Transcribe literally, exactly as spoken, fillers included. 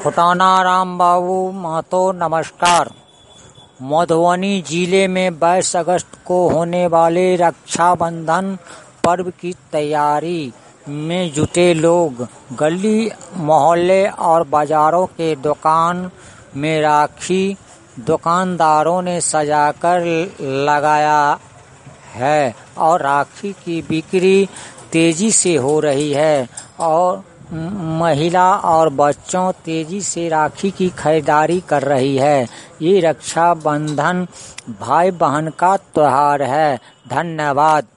फुटाना राम बाबू महतो नमस्कार। मधुबनी जिले में बाईस अगस्त को होने वाले रक्षाबंधन पर्व की तैयारी में जुटे लोग गली मोहल्ले और बाजारों के दुकान में राखी दुकानदारों ने सजाकर लगाया है और राखी की बिक्री तेजी से हो रही है और महिला और बच्चों तेजी से राखी की खरीदारी कर रही है। ये रक्षाबंधन भाई बहन का त्योहार है। धन्यवाद।